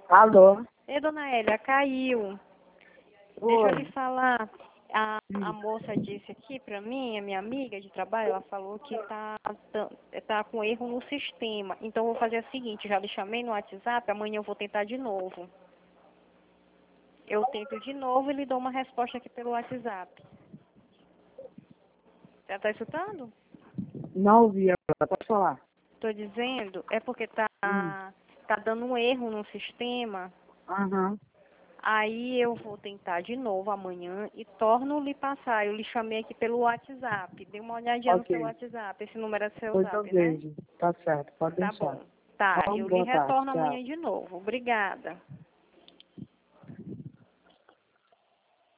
Alô? Ei, dona Hélia, caiu. Deixa eu lhe Oi. falar. A moça disse aqui pra mim, a minha amiga de trabalho, ela falou que tá com erro no sistema. Então eu vou fazer o seguinte, já lhe chamei no WhatsApp, amanhã eu vou tentar de novo. Eu tento de novo e lhe dou uma resposta aqui pelo WhatsApp. Você tá escutando? Não ouvi agora, pode falar. Tô dizendo, é porque tá Hum. dando um erro no sistema. Aham. Aí eu vou tentar de novo amanhã e torno lhe passar. Eu lhe chamei aqui pelo WhatsApp. Dê uma olhadinha no seu Ok. WhatsApp. Esse número é seu Pois eu WhatsApp, né? vejo. Tá certo, pode Tá deixar. bom. Tá, Então, eu lhe boa tarde, retorno tchau. amanhã de novo. Obrigada.